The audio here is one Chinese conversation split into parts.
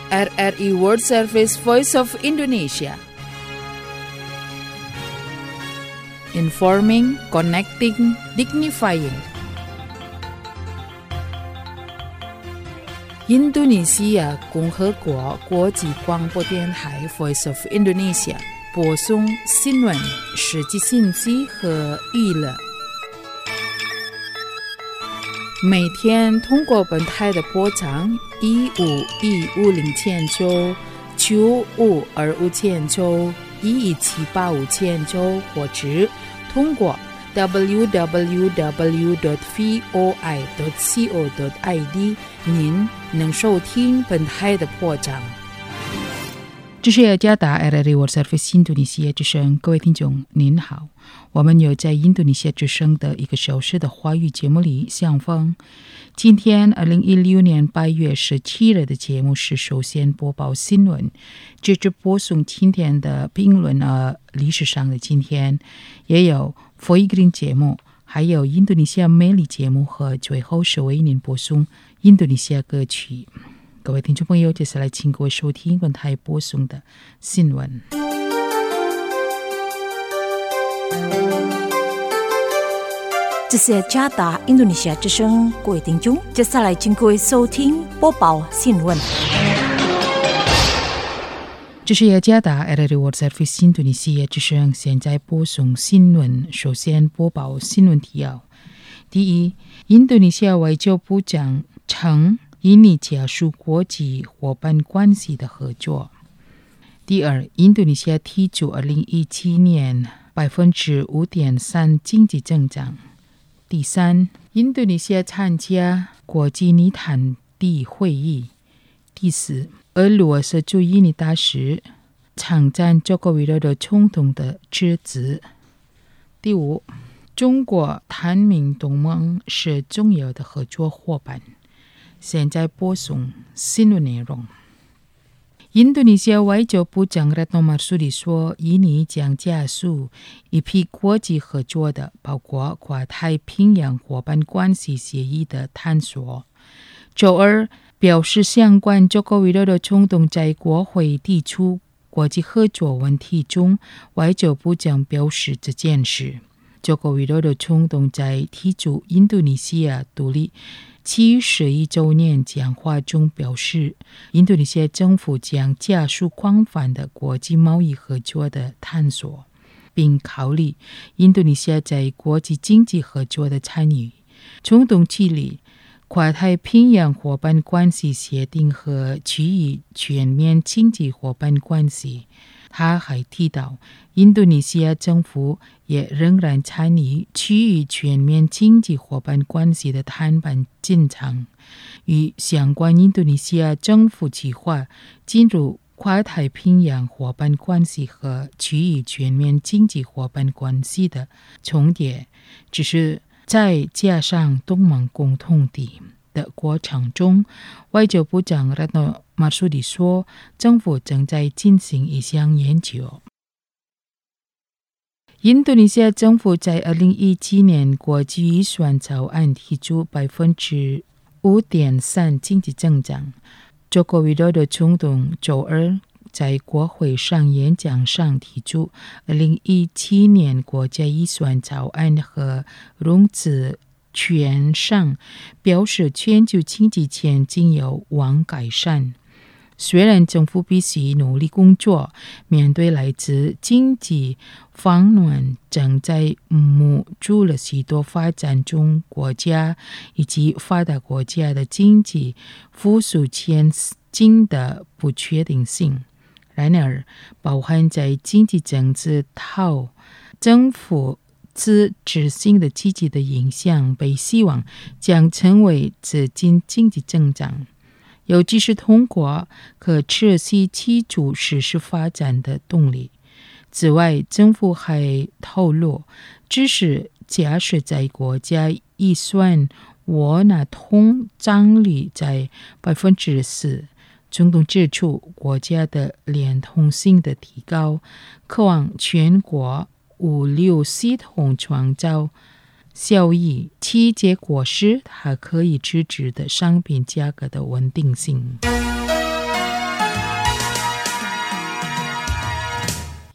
RRI World Service Voice of Indonesia. Informing, connecting, dignifying. Indonesia 共和国国际广播电台 Voice of Indonesia 播送新闻、实际信息和娱乐。每天通过本台的波长1515000兆、9525000兆、1178500兆，或者通过 www.voi.co.id 您能收听本台的播讲。这是雅加达 RRI World Service 印度尼西亚之声，各位听众您好，我们有在印度尼西亚之声的1个小时的华语节目里相逢。今天2016年8月17日的节目是首先播报新闻，接着播送今天的评论历史上的今天，也有佛语green节目，还有印度尼西亚美丽节目，和最后是为您播送印度尼西亚歌曲。各位听众朋友，接下来请各位收听本台播送的新闻。 这是加达印度尼西亚之声，各位听众，接下来请各位收听播报新闻。 这是雅加达 RRI World Service 印度尼西亚之声，现在播送新闻。首先播报新闻提要：第一，印度尼西亚外交部长称印尼加速国际伙伴关系的合作。第二，印度尼西亚提出2017年 5.3% 经济增长。第三，印度尼西亚参加国际泥潭地会议。第四，俄罗斯驻印尼大使称赞中国维多总统的支持。第五，中国探明同盟是重要的合作伙伴。现在播送新闻内容。印度尼西亚外交部长Retno Marsudi说，印尼将加速一批国际合作的，包括跨太平洋伙伴关系协议的探索。周二表示，相关中国维多多总统在国会提出国际合作问题中，外交部长表示这件事。中国维多多总统在提出印度尼西亚独立71周年讲话中表示，印度尼西亚政府将加速广泛的国际贸易合作的探索，并考虑印度尼西亚在国际经济合作的参与。总统致力跨太平洋伙伴关系协定和区域全面经济伙伴关系。他还提到，印度尼西亚政府也仍然参与区域全面经济伙伴关系的谈判进程，与相关印度尼西亚政府计划进入跨太平洋伙伴关系和区域全面经济伙伴关系的重叠，只是再加上东盟共同体的过程中。外交部长Retno Marsudi说，政府正在进行一项研究。印度尼西亚政府在2017年国际预算草案提出 5.3% 经济增长。中国维多多总统周二在国会上演讲上提出2017年国家预算草案和融资券商，表示全球经济前景有望改善。虽然政府必须努力工作，面对来自经济放暖正在捂住了许多发展中国家以及发达国家的经济复苏前景的不确定性。然而，包含在经济政治套政府自执行的积极的影响，被希望将成为资金经济增长，尤其是通过可持续基础实施发展的动力。此外，政府还透露，只是假设在国家预算沃纳通胀率在 4%。总统指出，国家的连通性的提高，渴望全国物流系统创造效益，其结果是还可以支持的商品价格的稳定性。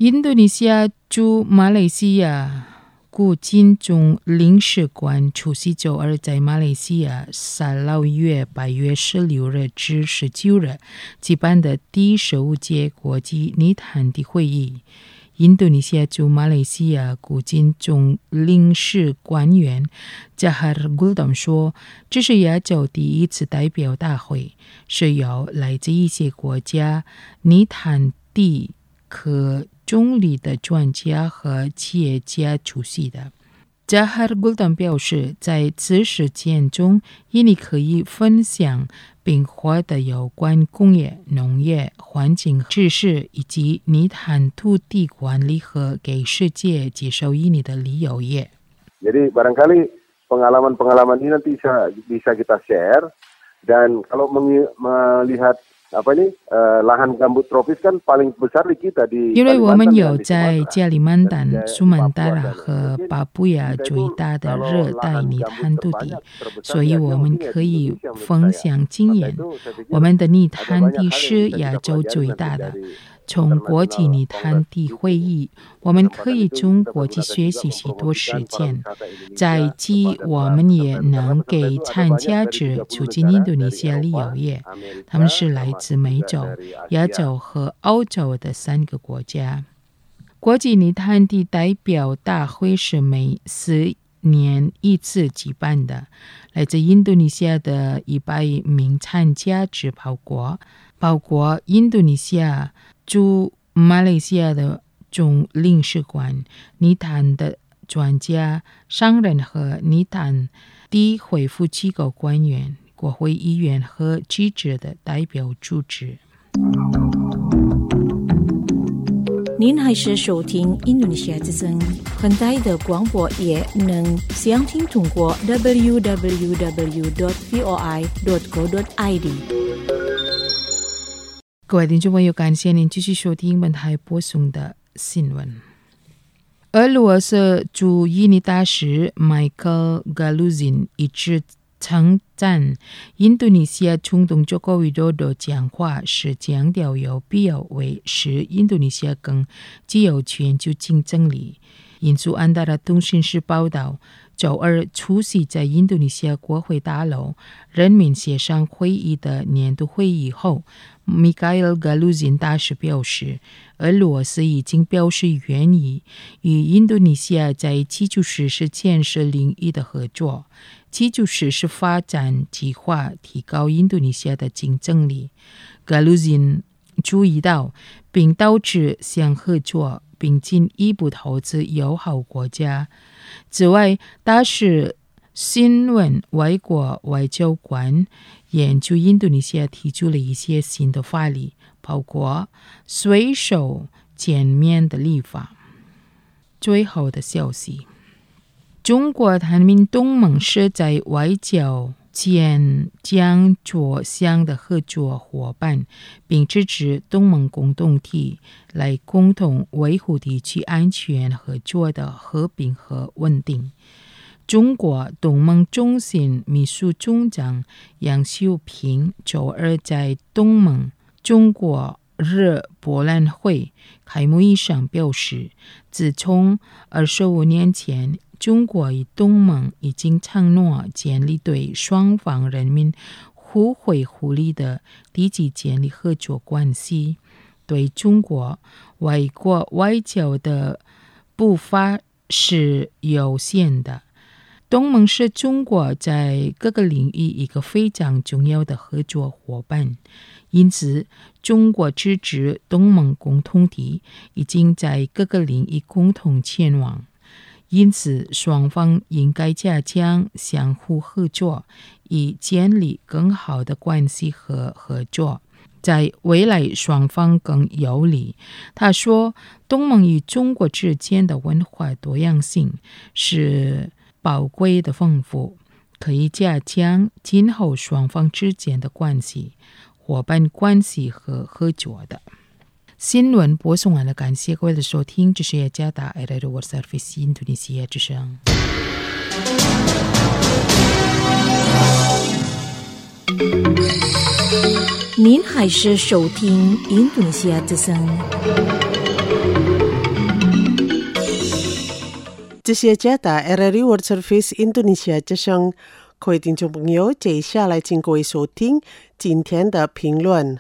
印度尼西亚驻马来西亚驻金中领事馆除夕周二在马来西亚16月8月16日至19日举办的第15届国际泥潭地会议。印度尼西亚驻马来西亚驻金中领事官员加哈尔古登说，这是亚洲第一次代表大会，是由来自一些国家泥潭地科中立的专家和企业家出席的。加哈尔古登表示，在此事件中，印尼可以分享并获得有关工业、农业、环境知识以及泥潭土地管理和给世界介绍印尼的旅游业。 Jadi barangkali pengalaman-pengalaman ini nanti bisa kita share dan kalau melihat lahan gambut tropis kan paling besar di kita di 因为我们有在加里曼丹、苏门答腊和巴布亚最大的热带泥滩土地，所以我们可以分享经验。我们的泥滩地是亚洲最大的。从国际泥滩地会议，我们可以从国际学习许多实践，在即我们也能给参加者促进印度尼西亚旅游业。他们是来自美洲、亚洲和欧洲的3个国家。国际泥滩地代表大会是每4年一次举办的，来自印度尼西亚的100名参加者包括印度尼西亚驻马来西亚的总领事馆、泥潭的专家、商人和泥潭地恢复机构官员、国会议员和记者的代表组织。 您还是收听印度尼西亚之声，很大的广播也能详听通过 www.voi.co.id。 各位听众朋友，感谢您继续收听本台播送的新闻。俄罗斯驻印尼大使 Michael Galuzin 一直称赞印度尼西亚总统佐科维多多讲话是强调有必要维持印度尼西亚更具有全球竞争力。引述安达拉通讯社报道，周二出席在印度尼西亚国会大楼人民协商会议的年度会议后，米卡尔·加鲁辛大使表示，俄罗斯已经表示愿意与印度尼西亚在基础设施建设领域的合作，基础设施发展计划提高印度尼西亚的竞争力。加鲁辛注意到，并导致相合作并进一步投资友好国家。此外，大使新闻外国外交官研究印度尼西亚提出了一些新的法律，包括税收减免的立法。最后的消息，中国探明东盟是在外交间将着相的合作伙伴，并支持东盟共同体来共同维护地区安全合作的和平和稳定。中国东盟中心秘书总长杨秀平周二在东盟中国日博览会开幕仪上表示，自从25年前，中国与东盟已经承诺建立对双方人民互惠互利的积极建立合作关系。对中国外国外交的步伐是有限的。东盟是中国在各个领域一个非常重要的合作伙伴，因此中国支持东盟共同体已经在各个领域共同前往，因此双方应该加强相互合作，以建立更好的关系和合作，在未来双方更有利。他说，东盟与中国之间的文化多样性是宝贵的丰富，可以加强今后双方之间的关系、伙伴关系和合作的。新闻播送完了，感谢各位的收听，这是雅加达 RRI World Service 印度尼西亚之声。 您还是收听印度尼西亚之声。 这些加达 RRI World Service Indonesia 之声，各位听众朋友，接下来请各位收听今天的评论。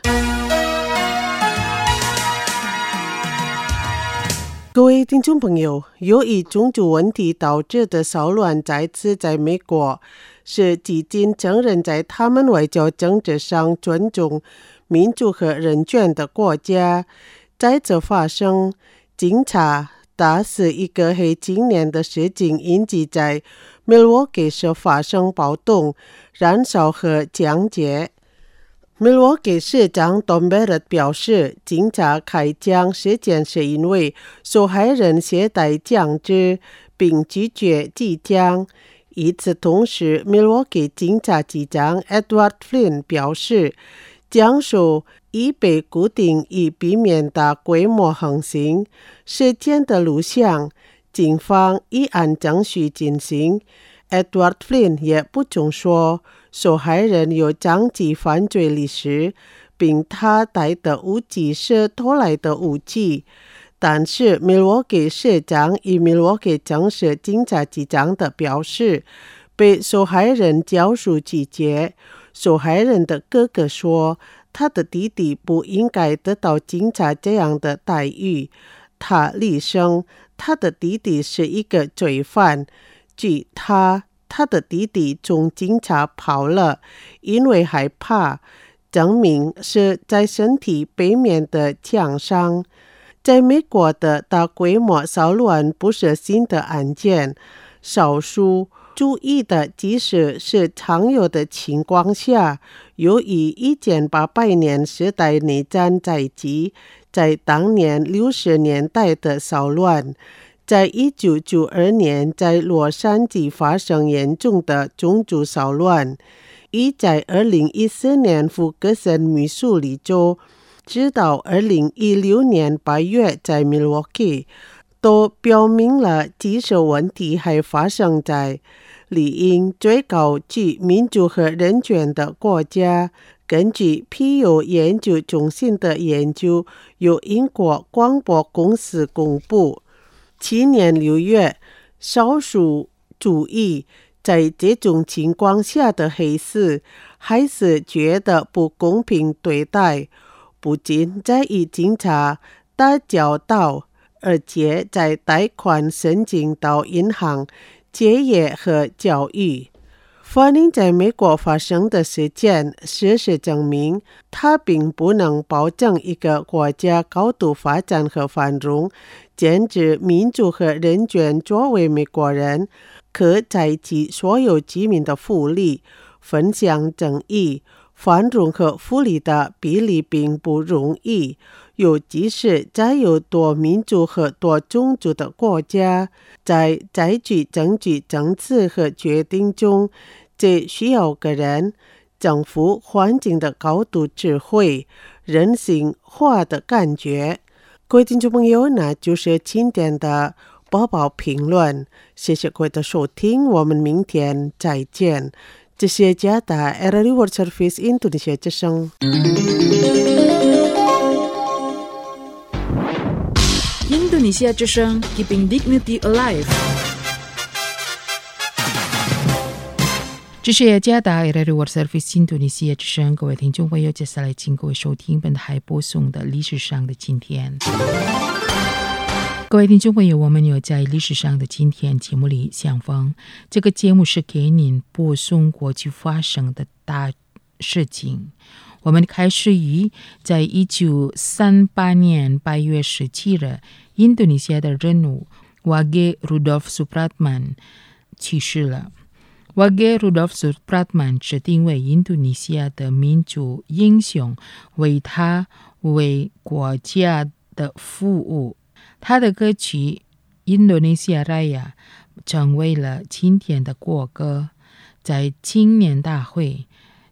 各位听众朋友，由于种族问题导致的骚乱再次在美国，是几经承认在他们外交政治上尊重民主和人权的国家再次发生警察打死一个黑青年的事情，引起在Milwaukee市发生暴动、燃烧和抢劫。Milwaukee 市长 Tom Barrett 表示，警察开枪事件是因为受害人携带枪支并拒绝寄枪。与此同时， Milwaukee 警察局长 Edward Flynn 表示，枪手已被固定以避免大规模横行。事件的录像，警方已按程序进行。Edward Flynn 也补充说，受害人有长期犯罪历史，并他带的武器是偷来的武器。但是 Milwaukee 市长与 Milwaukee 城市警察局长的表示，被受害人教唆拒绝。受害人的哥哥说，他的弟弟不应该得到警察这样的待遇。他厉声，他的弟弟是一个罪犯。据他的弟弟从警察跑了，因为害怕，证明是在身体背面的枪伤。在美国的大规模骚乱不是新的案件，少数注意的即使是常有的情况下，由于1800年时代内战在即，在当年60年代的骚乱，在1992年在洛杉矶发生严重的种族骚乱，已在2014年福克森密苏里州，直到2016年8月在 Milwaukee， 都表明了技术问题还发生在理应最高具民主和人权的国家。根据皮尤研究中心的研究，由英国广播公司公布，去年6月，少数主义在这种情况下的黑市还是觉得不公平对待，不仅在与警察打交道，而且在贷款申请到银行、就业和教育。发生在美国发生的事件，事实证明，它并不能保证一个国家高度发展和繁荣。坚持民主和人权作为美国人可在其所有居民的福利、分享正义、繁荣和福利的比例并不容易，尤其是在有多民族和多种族的国家，在采取政治政策和决定中，这需要个人、政府、环境的高度智慧、人性化的感觉。各位听众朋友，那就是今天的播报评论，谢谢各位的收听，我们明天再见。这是加达 RRI World Service Indonesia 之声。 Indonesia 之声 Keeping Dignity Alive。这是加达 RRI World Service Indonesia 之声，各位听众朋友，接下来请各位收听本台播送的历史上的今天。各位听众朋友，我们有在历史上的今天节目里相逢，这个节目是给您播送过去发生的大事情。我们开始于在1938年8月17日，印度尼西亚的人物 Wage Rudolf Supratman 去世了。Wage Rudolf Supratman 指定为印度尼西亚的民族英雄，为他为国家的服务。他的歌曲《印度尼西亚Raya》成为了今天的国歌，在青年大会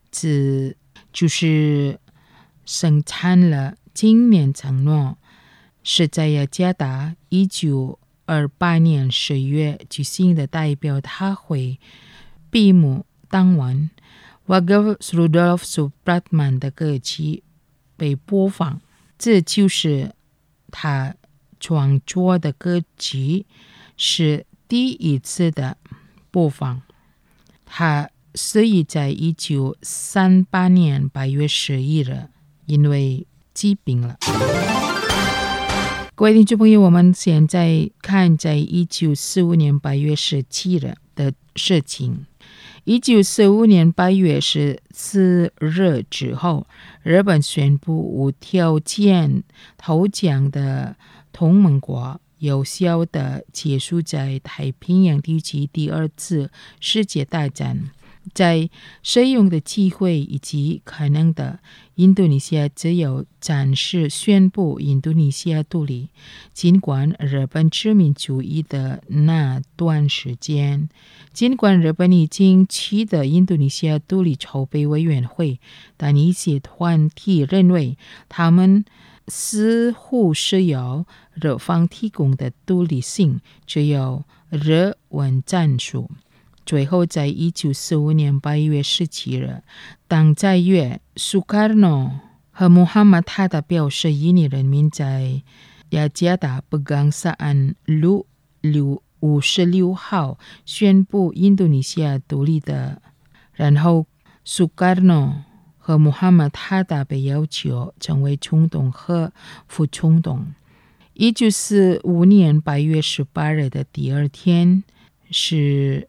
就是生产了今年承诺，是在雅加达1928年10月举行的代表大会闭幕当晚， Wage Rudolf Supratman 的歌曲被播放，这就是他创作的歌曲，是第一次的播放。它是以在1938年8月11日因为疾病了。各位听众朋友，我们现在看在1945年8月17日的事情。1945年8月14日之后，日本宣布无条件投降的同盟国有效地结束在太平洋地区第二次世界大战。在使用的机会以及可能的，印度尼西亚只有暂时宣布印度尼西亚独立。尽管日本殖民主义的那段时间，尽管日本已经取得印度尼西亚独立筹备委员会，但一些团体认为他们似乎是由日方提供的独立性只有日文战术。最后在1945年8月17日，当在约苏卡诺和穆罕默塔达表示印尼人民在雅加达pegangsaan路56号宣布印度尼西亚独立的，然后苏卡诺和穆罕默塔达被要求成为总统和副总统。1945年8月18日的第二天是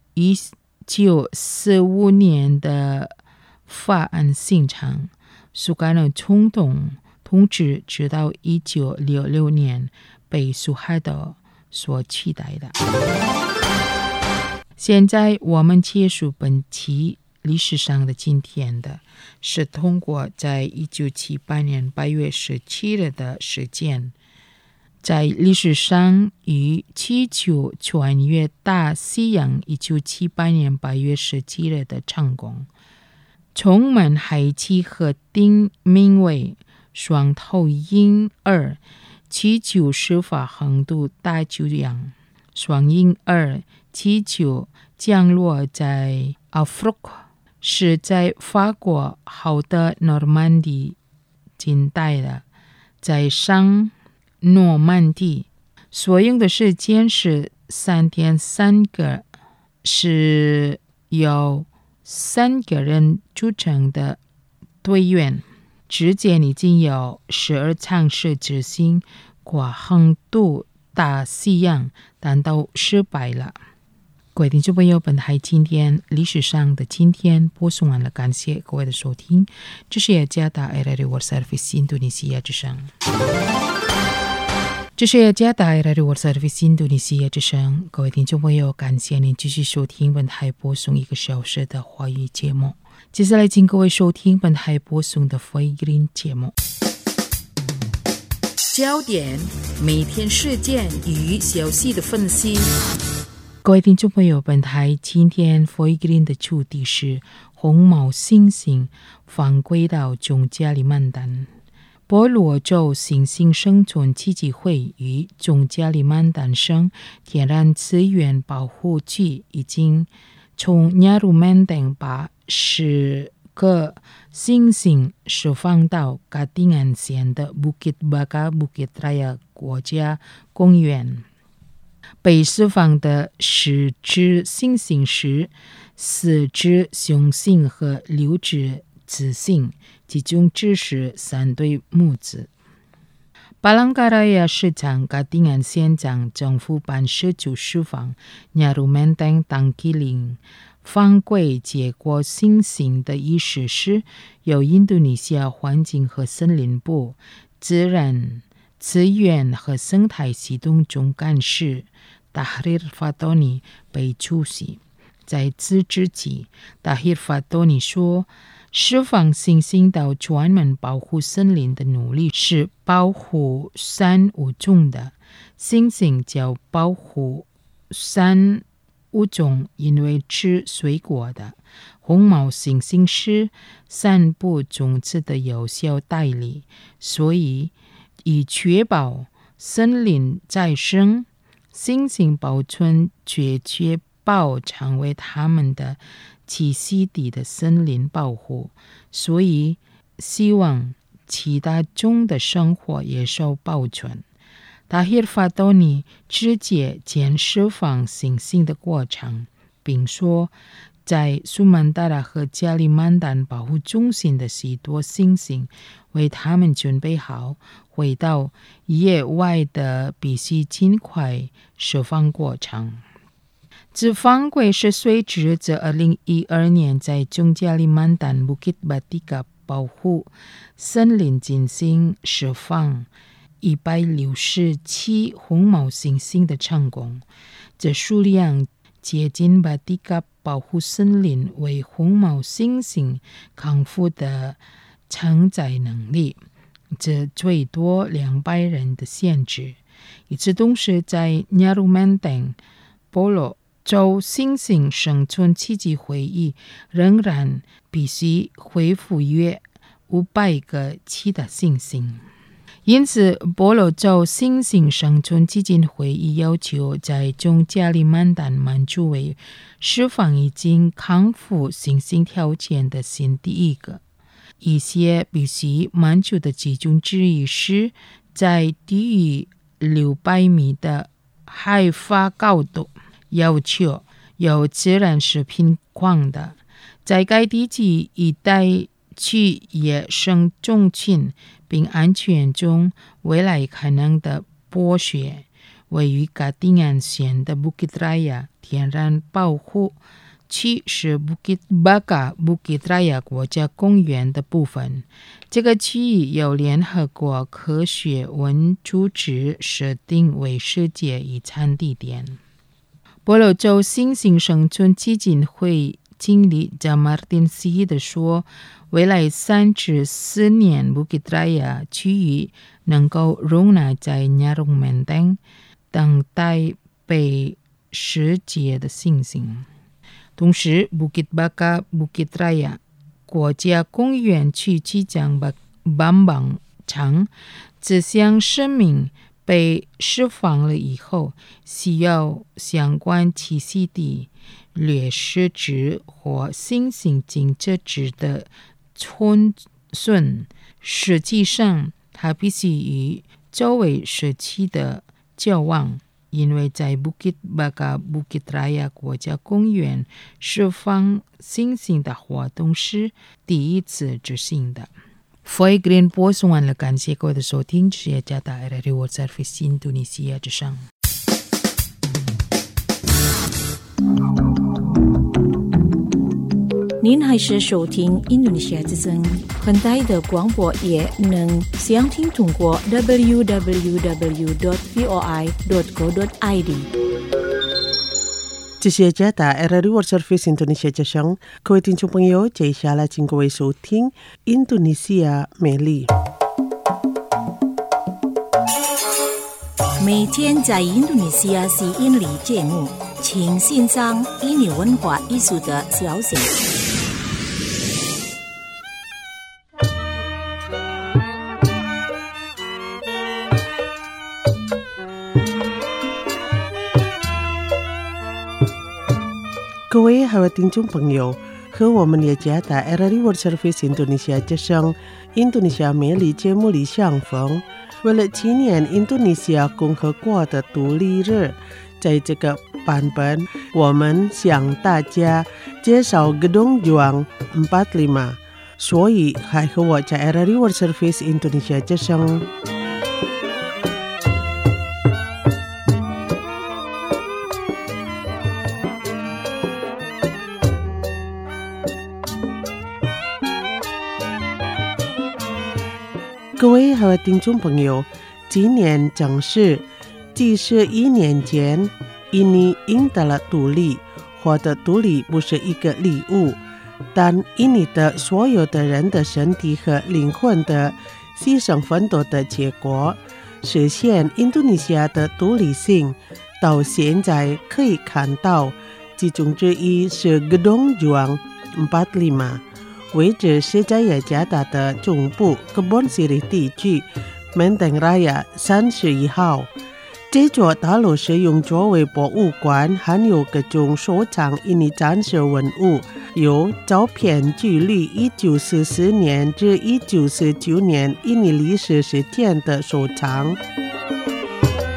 1945年的法案信场，苏卡诺总统统治直到1966年被苏哈德所取代的。现在我们结束本期历史上的今天的是通过在1978年8月17日的事件，在历史上与祈求穿越大西洋1978年8月17日的成功，充满海奇核定名为双头鹰2祈求司法横渡大西洋。双鹰2祈求降落在阿弗克，是在法国后的诺曼底近代的，在上诺曼底所用的时间是3.3个，是由3个人组成的队员。之前已经有12尝试执行过横渡大西洋，但都失败了。各位听众朋友，本台今天历史上的今天播送完了，感谢各位的收听。这是雅加达 RRI World Service 印度尼西亚之声。这是雅加达 RRI World Service 印度尼西亚之声。各位听众朋友，感谢您继续收听本台播送1个小时的华语节目。接下来请各位收听本台播送的福音节目。焦点，每天事件与消息的分析。各位听众朋友，本台今天福音的主题是红毛猩猩返归到中加里曼丹。波罗州猩猩生存基金会与中加里曼丹省天然资源保护局已经从亚鲁曼丹把10个猩猩释放到嘎丁安县的 Bukit Baka Bukit Raya 国家公园。被释放的10只猩猩是4只雄性和6只雌性，其中只是3对母子。巴朗嘎拉亚市长嘎丁安县长政府办事就释放亚鲁曼丹当机灵返归结果猩猩的意思是由印度尼西亚环境和森林部自然资源和生态系统总干事Tahrir Fatoni 被处死。在此之际， Tahrir Fatoni 说，释放猩猩到专门保护森林的努力是保护3物种的。猩猩叫保护3物种，因为吃水果的。红毛猩猩是散布种子的有效代理，所以以确保森林再生，猩猩保存确保成为他们的栖息地的森林保护，所以希望其他种的生活也受保存。 塔希尔法多尼直接检释放行星的过程，并说在苏曼达拉和加里曼丹保护中心的许多星星为他们准备好回到野外的必须尽快释放过程。此方规是随之自2012年在中加里曼丹 Bukit Batika 保护森林进行释放167红毛猩猩的成功，这数量接近巴蒂卡保护森林为红毛猩猩康复的承载能力，这最多200人的限制。与此同时，在亚鲁曼丹波罗州猩猩生存奇迹会议仍然必须恢复约500个其他猩猩。因此，波罗州猩猩生存基金会议要求在中加里曼丹满足为释放已经康复猩猩条件的新第一个。一些必须满足的其中之一是在低于600米的海拔高度，要求有自然食品矿的，在该地区一带去野生种群并安全中未来可能的剥削。位于噶丁安县的 Bukit Raya 天然保护区是 Bukit Baka Bukit Raya 国家公园的部分。这个区域由联合国科学文组织设定为世界遗产地点。波罗州猩猩生存基金会经理 Jamartin Sihid 说，未来3至4年 Bukit Raya 区域能够容纳在亚鲁曼丹等待被世界的猩猩。同时 Bukit Baka Bukit Raya 国家公园区区长 Bambang Chang 这项声明被释放了以后，需要相关栖息地掠食者或猩猩经这质的村村，实际上它必须与周围社区的交往，因为在 Bukit Baka Bukit Raya 国家公园释放猩猩的活动是第一次执行的。Foi Green 播送完了，感谢各位的收听，谢谢加大 RRI World Service Indonesia 之声。 您还是收听印度尼西亚之声，很大的广播也能详听通过 www.voi.co.id。 这些加大 RRI World Service Indonesia 之声，各位听众朋友，接下来请各位收听印度尼西亚美丽。 每天在印度尼西亚是印尼节目，请欣赏印尼文化艺术的消息。 各位好听众朋友，和我们也加大 RRI World Service Indonesia 之声印度尼西亚美丽节目里相逢。为了纪念印度尼西亚共和国的独立日，在这个版本我们向大家介绍 Gedung Juang 45，所以还和我在 RRI World Service Indonesia 之声。各位好听众朋友，今年正是71年前印尼赢得了独立。获得独立不是一个礼物，但印尼的所有的人的身体和灵魂的牺牲奋斗的结果，实现印度尼西亚的独立性。到现在可以看到，其中之一是 Gedung Juang 45，位置是在雅加达的中部Kebon Sirih地区 Menteng Raya 31号。这座大楼是用作为博物馆，含有各种收藏印尼战时文物，有照片记录1944年至1949年印尼历史事件的收藏。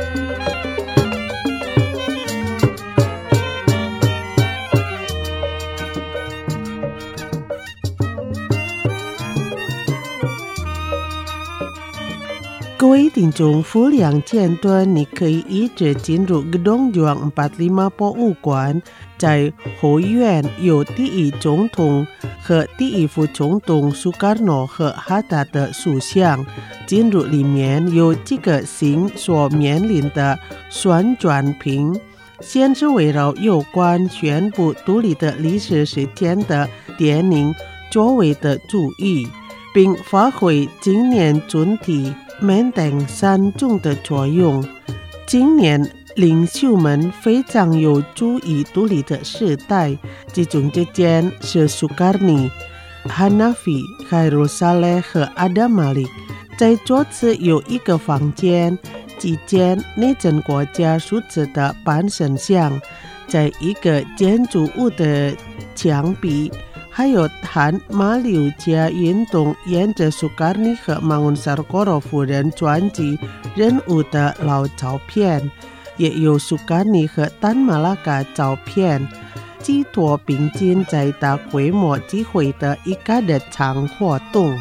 各位听众，富良简短，你可以一直进入Gedung Juang 45博物馆，在后院有第一总统和第一副总统苏卡诺和哈达的塑像。进入里面有几个星所面临的旋转屏，先是围绕有关宣布独立的历史事件的电影作为的注意，并发挥今年主题缅甸3种的作用。今年领袖们非常有注意独立的时代，其中之间是苏卡尼、Hanafi、凯鲁萨勒和阿达马利。在这次有一个房间，即建内政国家数字的半神像，在一个建筑物的墙壁还有谈马六甲运动沿着苏卡尼和Mangun Sarkoro夫人传记人物的老照片，也有苏卡尼和丹马拉嘎照片，寄托并进在大规模集会的一个日常活动。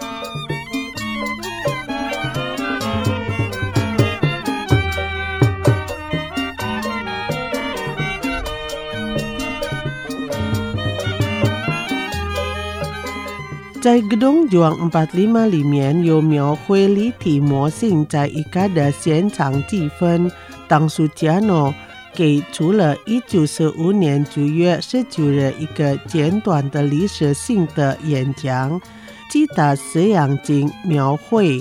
在Gedung Juang 45里面有描绘立体模型在一个的现场记分，当苏加诺给出了1945年9月19日一个简短的历史性的演讲，记得这样经描绘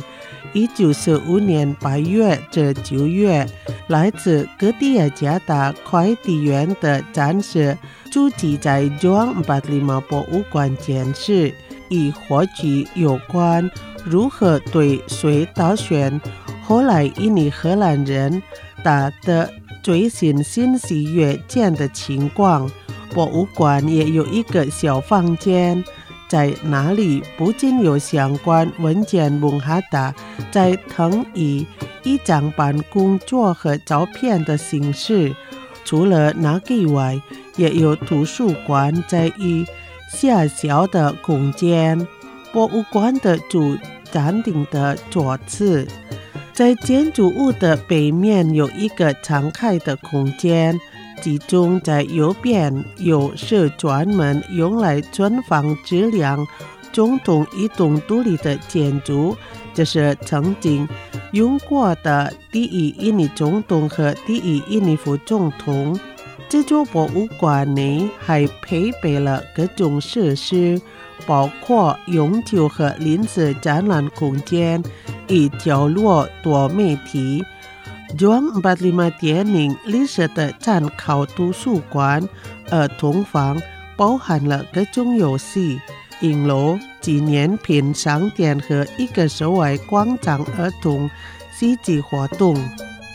1945年8月至9月，来自各地雅加达快递员的战士聚集在Juang 45博物馆监视，以获取有关如何对水岛选后来印尼荷兰人打的最新信息阅件的情况。博物馆也有一个小房间，在那里不仅有相关文件文哈达在腾以一张半工作和照片的形式，除了那个以外，也有图书馆在一狭小的空间。博物馆的主站定的座次，在建筑物的北面有一个敞开的空间，其中在右边有是专门用来存放质量总统一栋独立的建筑，这是曾经用过的第一印尼总统和第一印尼副总统。这座博物馆内还配备了各种设施，包括永久和临时展览空间，以角落多媒体。Juang 45电影历史的参考图书馆儿童房包含了各种游戏、影楼、纪念品商店和一个室外广场儿童戏剧活动。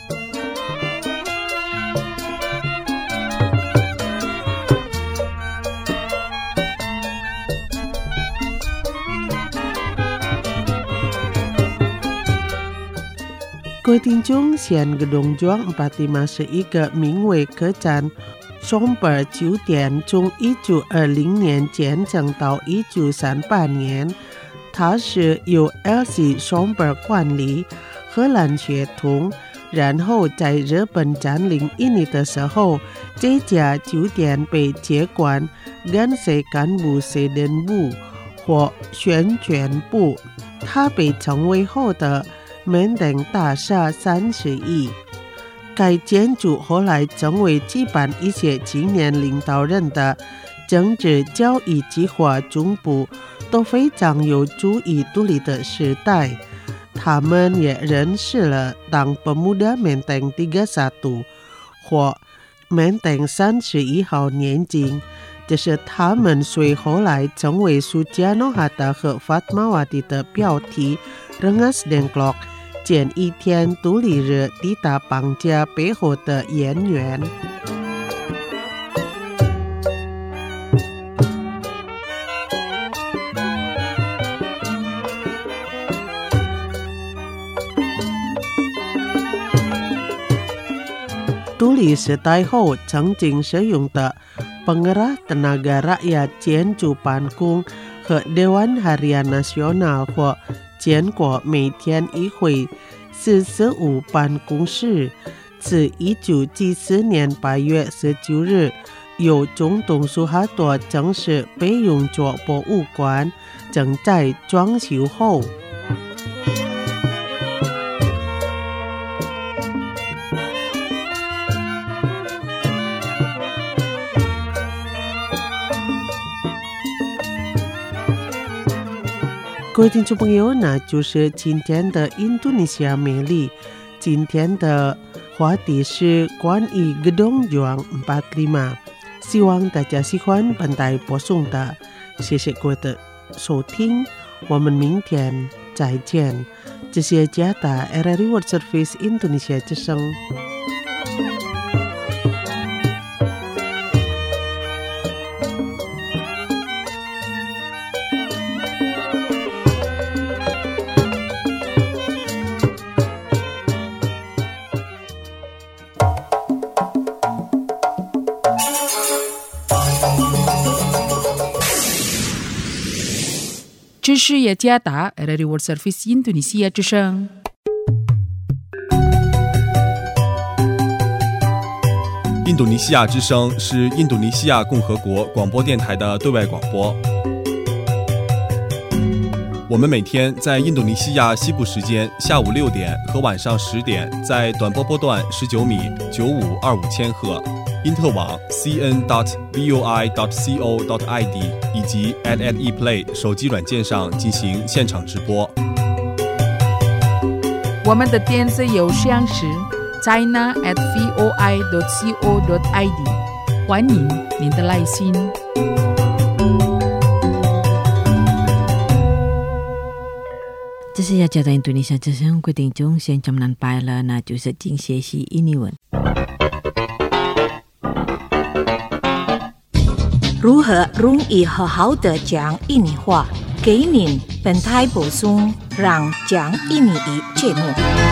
各位听众，现Gedung Juang 45是一个名为客栈Somber酒店，从1920年建成到1938年。它是由 L.C. Somber 管理，荷兰血统。然后在日本占领印尼的时候，这家酒店被接管干塞干部设定部或宣传部，它被称为后的缅甸大厦31。该建筑后来成为举办一些青年领导人的政治教育计划总部，都非常有注意独立的时代。他们也认识了当pemuda Menteng 31或Menteng 31号年金，这是他们随后来成为苏加诺哈达和Fatmawati的标题。Rengas Dengklok见一天独立日抵达邦家背后的渊源。独立时代后曾经使用的Pengerah Tenaga Rakyat 建筑办公和Dewan Harian Nasional 或坚果每天一回45办公室，自1974年8月19日由中东苏哈多正式被用作博物馆，正在装修后。各位听众朋友，那就是今天的印度尼西亚魅力。今天的话题是关于 Gedong Juang 45，希望大家喜欢本台播送的，谢谢各位的收听，我们明天再见。这是加达 RRI World Service Indonesia 之声。 这是雅加达 RRI World Service Indonesia 之声。 印度尼西亚之声是印度尼西亚共和国广播电台的对外广播。我们每天在印度尼西亚西部时间下午6点和晚上10点，在短波波段19米9525千赫。因特网 cn.voi.co.id 以及 @eplay 手机软件上进行现场直播。 我们的电子邮箱是 china@voi.co.id， 欢迎您的来信。 这是雅加达印度尼西亚之声，各位听众先中南拜了，那就是今学习印尼文。 如何容易好好的讲印尼话？给您本台播送让讲印尼语节目。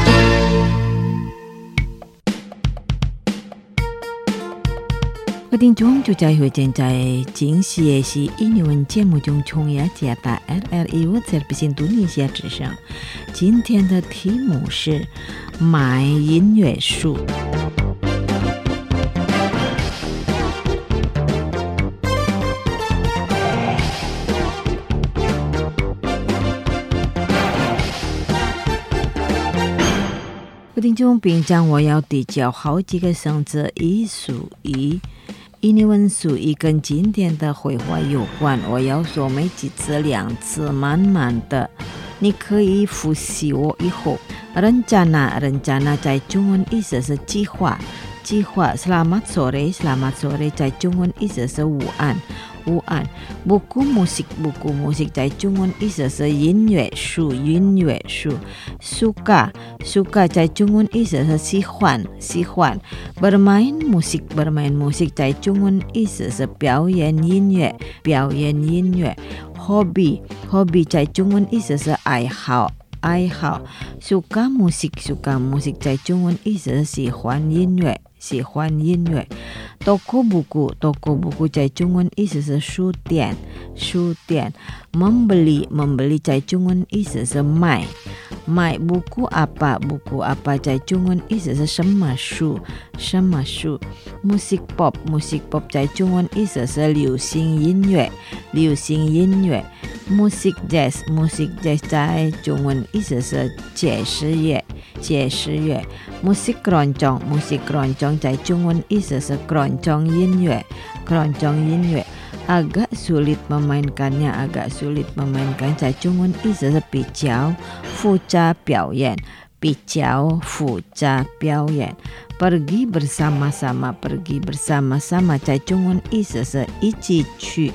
各位听众，就在会见在今学习印尼文节目中，从雅加达 RRI World Service Indonesia 之声。今天的题目是买音乐书。听众平常我要比较好几个生字一数一印尼文数一跟今天的绘画有关，我要说没几次两次慢慢的你可以复习我以后。rencana 在中文意思是计划selamat sore 在中文意思是午安buku musik 在中文意思是音乐书suka 在中文意思是喜欢 bermain musik 在中文意思是表演音乐 hobi 在中文意思是爱好suka musik 在中文意思是喜欢音乐toko buku 在中文意思是书店 membeli 在中文意思是买 buku apa 在中文意思是什么书 musik pop 在中文意思是流行音乐 musik jazz 在中文意思是爵士乐 musik keroncong 在中文意思是keroncong音乐 agak sulit memainkannya 在中文意思是比较复杂表演 pergi bersama-sama 在中文意思是一起去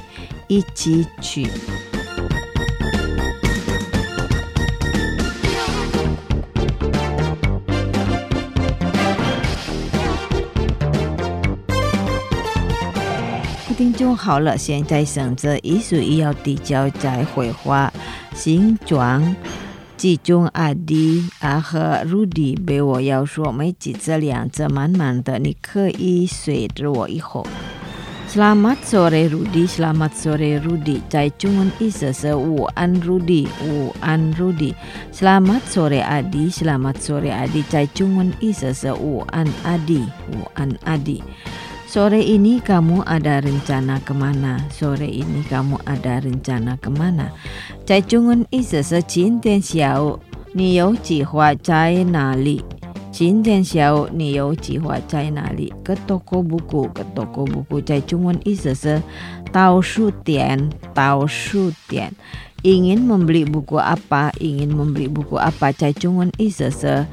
听众好了，现在省着一数一要比较在绘画形状其中阿迪和 Rudy 被我要说没几次两次慢慢的你可以随着我以后 Selamat sore Rudi, selamat sore Rudi. Cai cungun isese Wuan Rudi, Wuan Rudi. Selamat sore Adi, selamat sore Adi. Cai cungun isese Wuan Adi, Wuan Adi. Sore ini kamu ada rencana kemana? Sore ini kamu ada rencana kemana? Cai cungun isese今天下午你有计划在哪里？今天下午你有计划在哪里？ Ke toko buku, ke toko buku. Cai cungun isese tao shu tian, tao shu tian. Ingin membeli buku apa? Ingin membeli buku apa? Cai cungun isese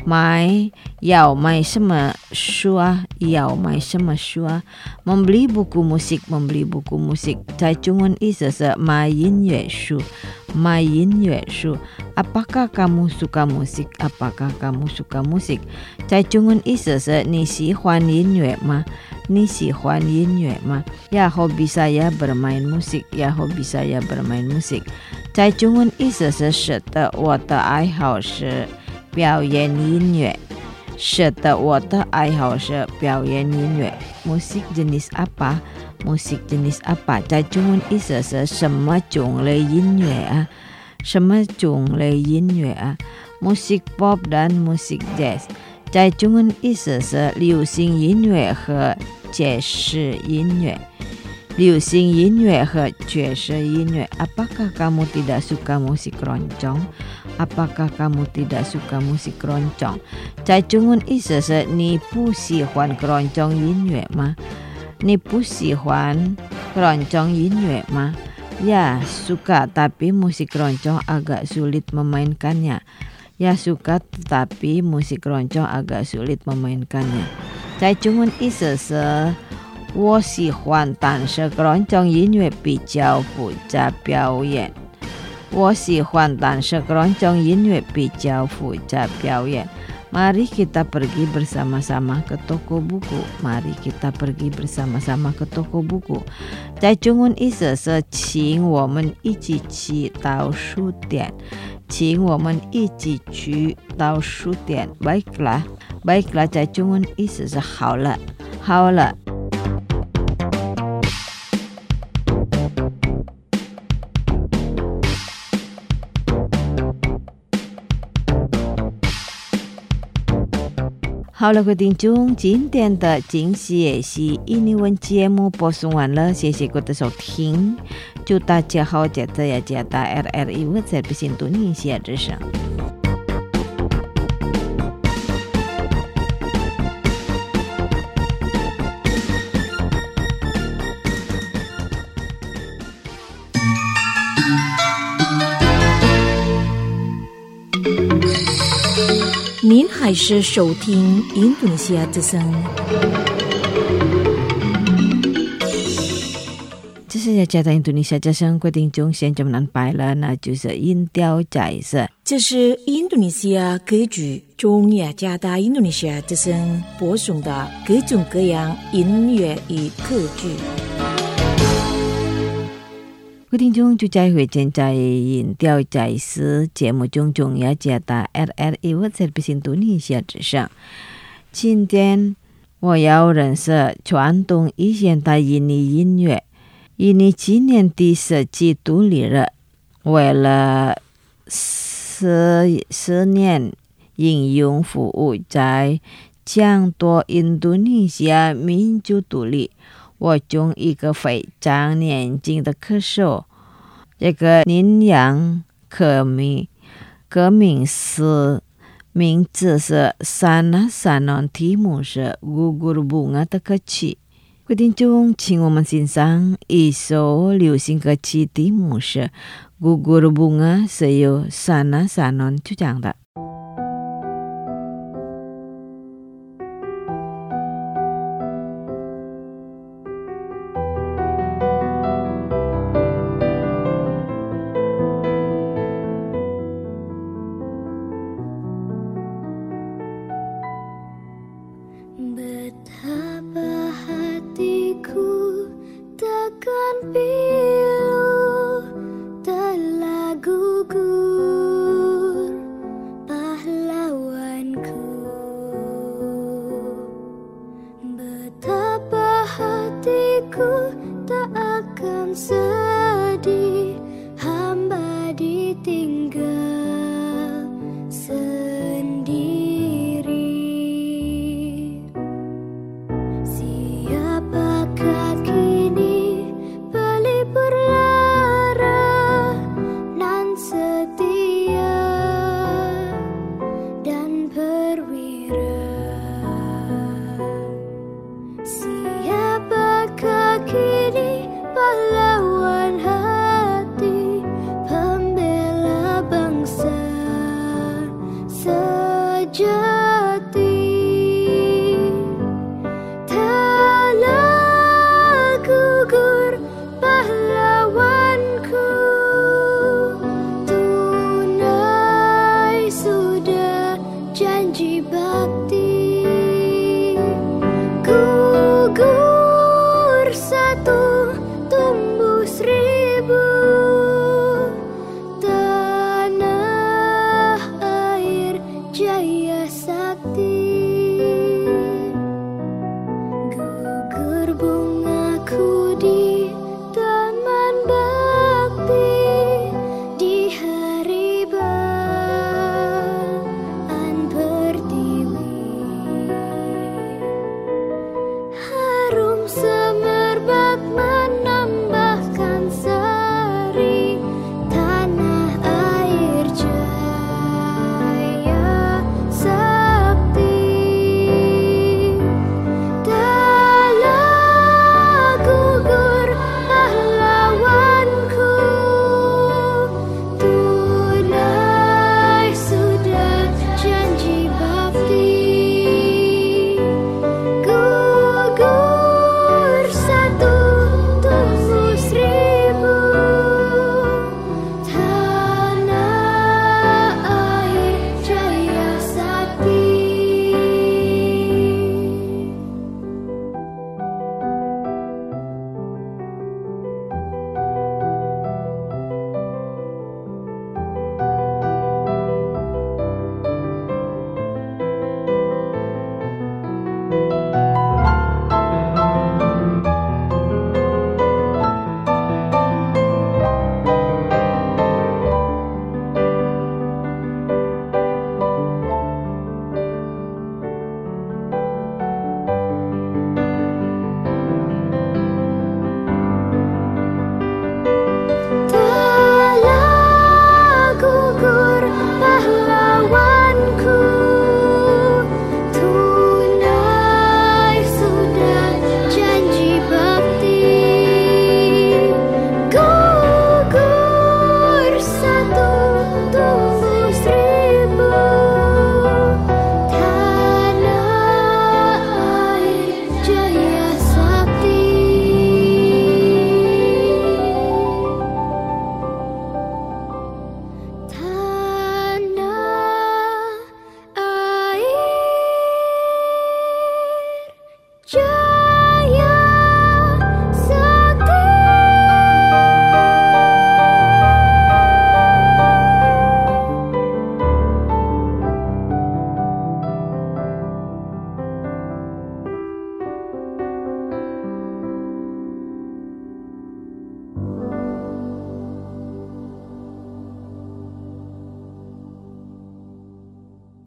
mai yao mai sema shua, yao mai sema shua. Membeli buku musik, membeli buku musik. Cai cungun isese mai yin yue shu, mai yin yue shu. Apakah kamu suka musik? Apakah kamu suka musik? Cai cungun isese ni喜欢音乐吗？你喜欢音乐吗？ Ya hobi saya bermain musik, ya hobi saya bermain musik. Cai cungun isese 是的，我的爱好是表演音乐。是的，我的爱好是表演音乐。 Musik jenis apa? Musik jenis apa? Cai cungun isese 什么种类音乐啊？什么种类音乐啊？ Musik pop dan musik jazz. Cai cungun isese 流行音乐和爵士音乐。流行音乐和爵士音乐。 Apakah kamu tidak suka musik keroncong? Apakah kamu tidak suka musik keroncong? Cai cungun isese 你不喜欢keroncong 音乐吗？ 你不喜欢keroncong 音乐吗？ Ya suka, tapi musik keroncong agak sulit memainkannya. Ya suka, tetapi musik keroncong agak sulit memainkannya. Cai cungun isese 我喜欢但是keroncong 音乐比较复杂表演。我喜欢但是keroncong 音乐比较复杂表演。 Mari kita pergi bersama-sama ke toko buku. Mari kita pergi bersama-sama ke toko buku. Cai cungun isese 请我们一起去到书店。请我们一起去到书店。 Baiklah, baiklah. Cai cungun isese 好了，好了。好了，各位听众，今天的惊喜也是印尼文节目播送完了，谢谢各位的收听，祝大家好，记得要加打 RRI Service Indonesia 之声。 您还是收听印度尼西亚之声。 这是要加到印度尼西亚之声，各位听众，现在我们安排了，那就是音调彩色。 这是印度尼西亚歌剧中雅加达印度尼西亚之声播送的各种各样音乐与歌剧。 各位听众，就再会见在音调彩色节目中中雅加达 RRI Service Indonesia 之声。今天我要认识传统以现代印尼音乐。印尼今年第10季独立了，为了10年英勇服务，在抢夺印度尼西亚民主独立。我中一个非常年轻的歌手，这个羚羊革命诗名字是 Sana Sanon， 题目是 Gugur Bunga Terkecil。各位听众，请我们欣赏一首流行歌曲，题目是 Gugur Bunga， 是由 Sana Sanon 主唱的。 Hatiku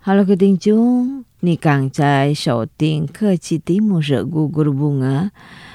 Halo ketingcung, ni Kang Cai shouting ke Citimu Guguru Bunga.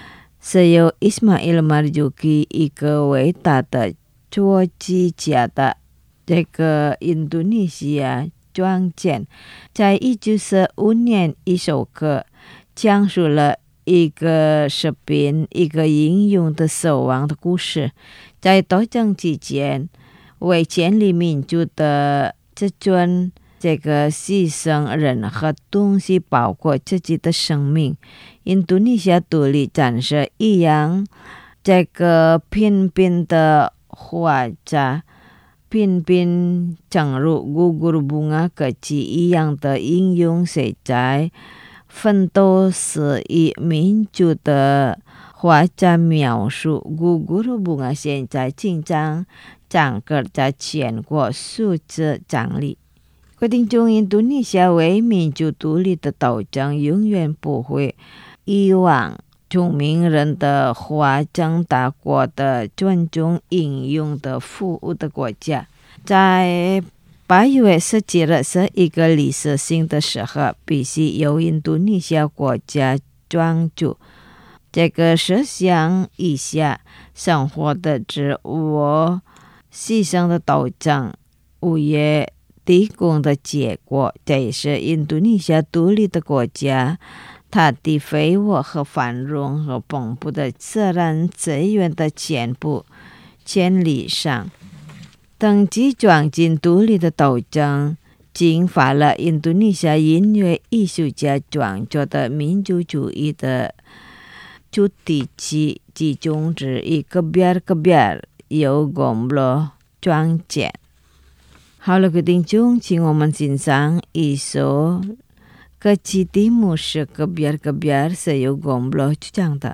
Saya Ismail Marzuki ike weta de Chuo Ji Jia的这个印度尼西亚庄简，在1945年一首歌，讲述了一个士兵一个英勇的守望的故事。在斗争期间，为建立民主的自尊，这个牺牲任何东西，包括自己的生命。印度尼西亚独立战士一样，这个频频的画家，频频正如Guguru Bunga可及一样的英勇，谁在奋斗时以民主的画家描述Guguru Bunga现在紧张整个在全国数次奖励。各位听众，印度尼西亚为民主独立的斗争永远不会遗忘中名人的华争大国的尊重英勇的服务的国家。在8月17日是一个历史性的时刻，必须由印度尼西亚国家专注这个思想以下生活的自我牺牲的斗争无业提供的结果。这也是印度尼西亚独立的国家它的飞跃和繁荣和丰富的自然资源的全部建立上。登记装进独立的斗争激发了印度尼西亚音乐艺术家创作的民族主义的主题曲其中之一Kebiar由Gomblo创建。好了，各位听众，请我们欣赏一首歌曲题目是Kebiar是由Gomblo唱的。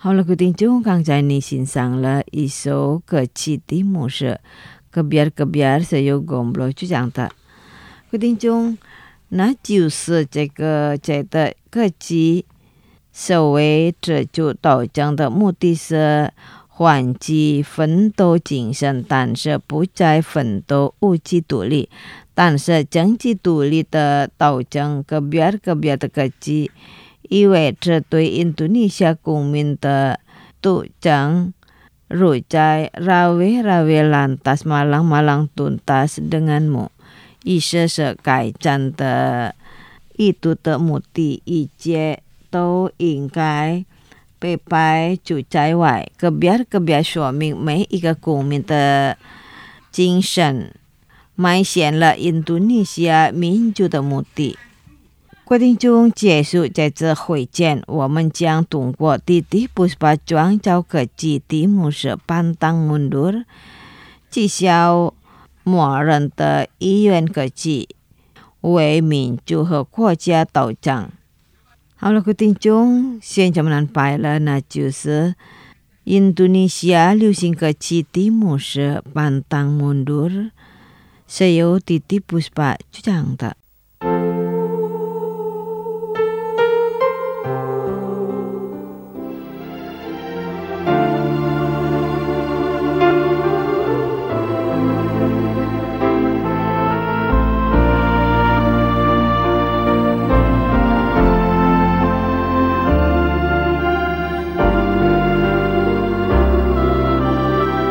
好了，各位听众，刚才你欣赏了一首歌曲，题目是 Kebiar-kebiar Sayugomlo 就讲的。各位听众，那就是这个歌曲所谓这就道讲的目的是唤起奋斗精神，但是不再奋斗物质独立，但是经济独立的道讲 Kebiar-kebiar 的歌曲意味着对印度尼西亚公民的主张 Rujai rawe-rawe lantas malang-malang tuntas denganmu 意思是改战的意图的目的一切都应该被排除在外。 Kebiar-kebiar 说明每一个公民的精神迈向了印度尼西亚民主的目的。各位听众，结束这次会见，我们将通过Titiek Puspa创造歌曲，题目是 Pantang Mundur 纪晓默人的意愿歌曲，为民主和国家斗争。好了，各位听众，现在我们安排了，那就是印度尼西亚流行歌曲，题目是 Pantang Mundur， 是由Titiek Puspa主唱的。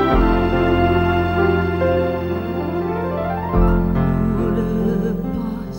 Lepas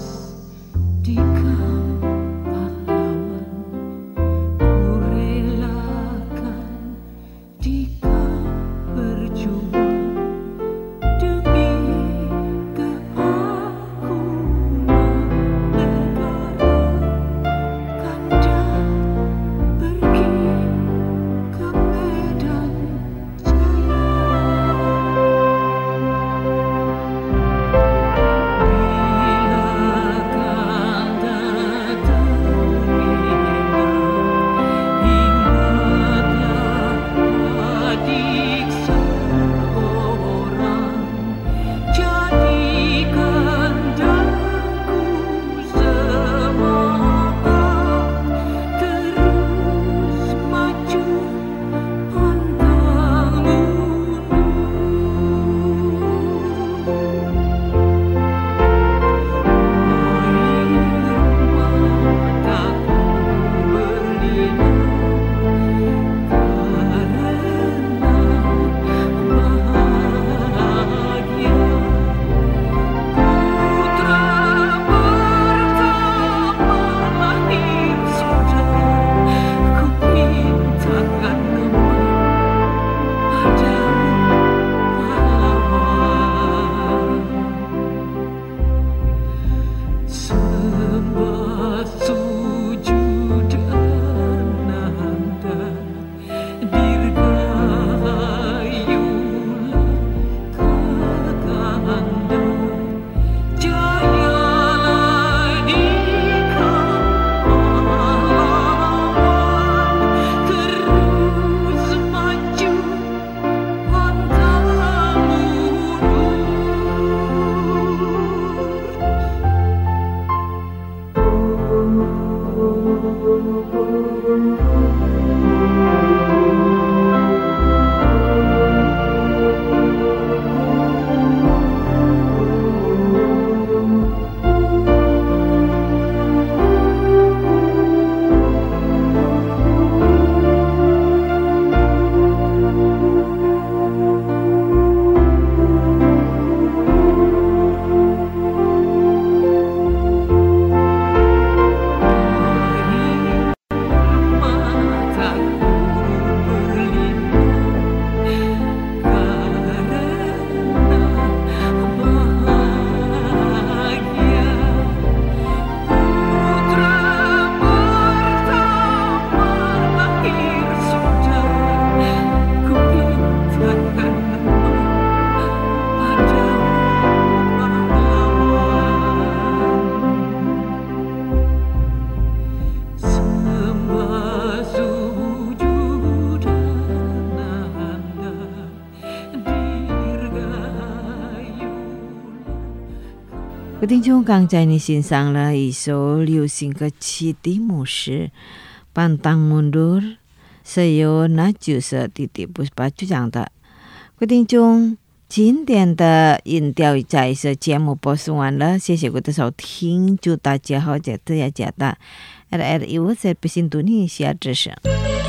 各位听众，刚才你欣赏了一首流行歌曲的牧师 Pantang Mundur Sayo Najus 弟弟不是把就讲的。各位听众，今天的音调在这节目播送完了，谢谢各位的收听，祝大家好，节日也节大。RRI 在不印度尼西亚之声。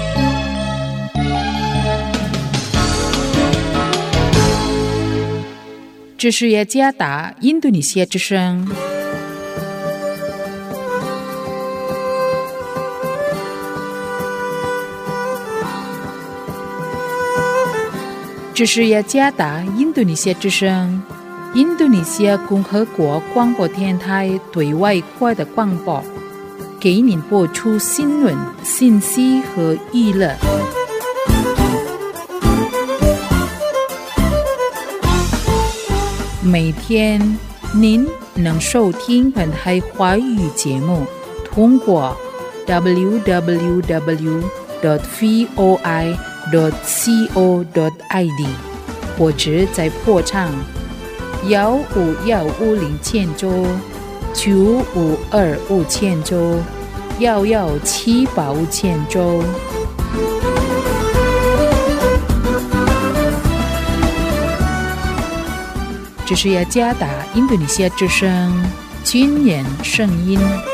这是雅加达印度尼西亚之声。这是雅加达印度尼西亚之声，印度尼西亚共和国广播电台对外国的广播，给您播出新闻、信息和娱乐。每天您能收听本台华语节目，通过 www.voi.co.id 或者在波长15150千9525千11785千这是雅加达印度尼西亚之声军人声音。